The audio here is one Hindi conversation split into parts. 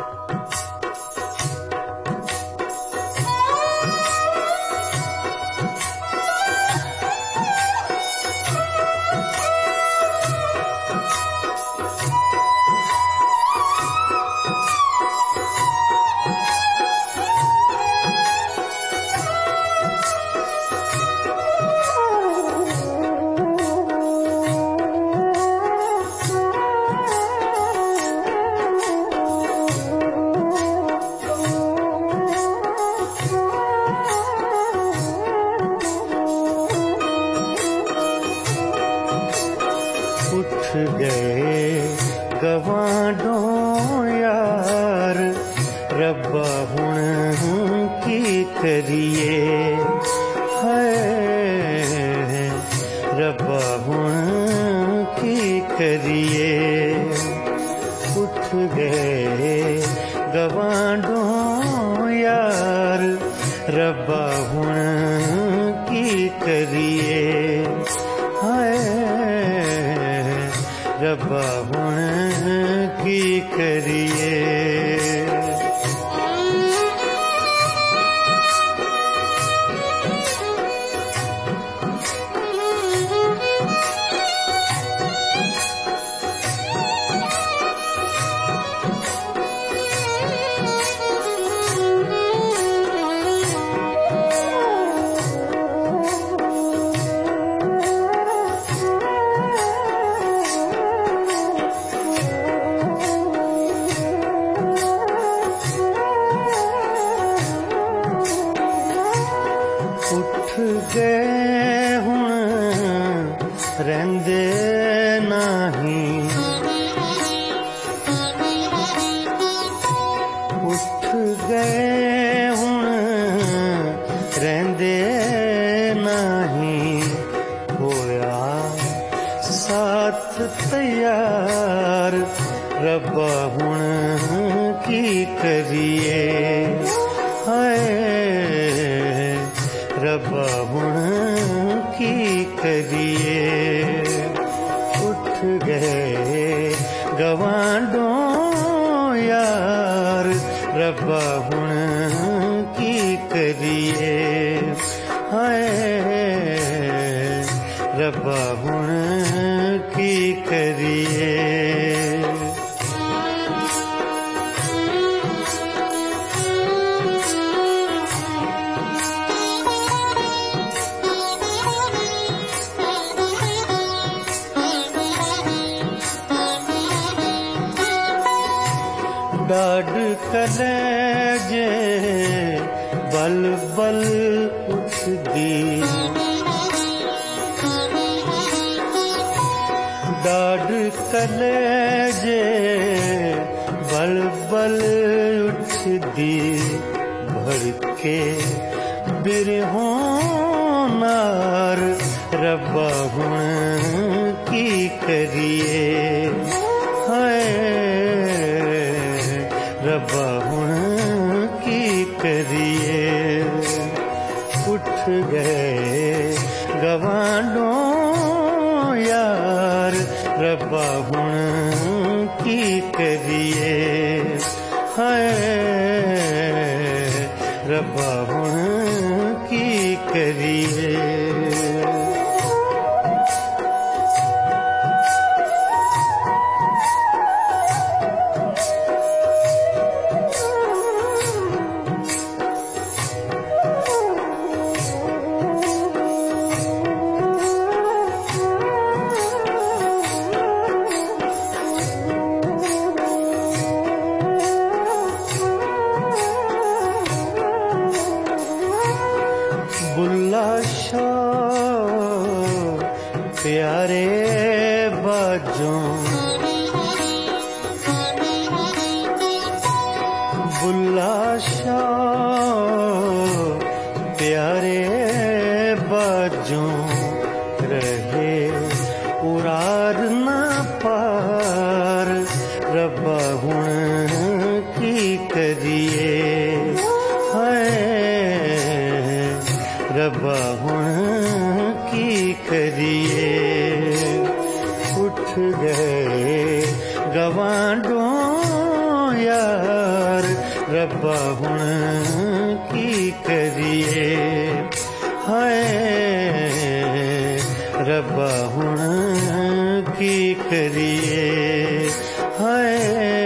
गए गवांडो यार रब्बा हुण की करिए है रब्बा हुण की करिए। उठ गए गवांडो यार रब्बा हुण की करिए रब्बा हुण की करिए। उठ गए हुण रहिंदे नहीं उठ गए हुण रहिंदे नहीं होया साथ तैयार रब्बा हुण की करिए रब्बा हुण की करिए। उठ गए गवांडो यार रब्बा हुण की करिए रब्बा हुण की करिए। डाड कलेजे बल बल उठदी डाड कलेजे बल बल उठदी भड़के बिरहों नार रब्बा हुण की करिए रब्बा हुण की करिए। उठ गए गवांडो यार रब्बा हुण की करिए रब्बा हुण की करिए। बुल्ला शाह प्यारे बाजों बुल्ला शाह प्यारे बाजों रहे उरार न पार रब्बा हुण की करिए रब्बा हुण की करिए। उठ गए गवांडो यार रब्बा हुण की करिए, हाय रब्बा हुण की करिए, हाय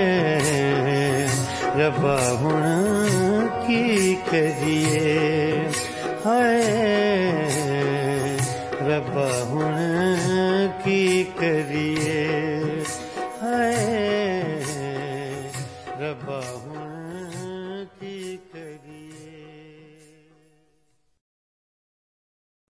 रब्बा हुण की करिए, हाय रब्बा हुण की करिए।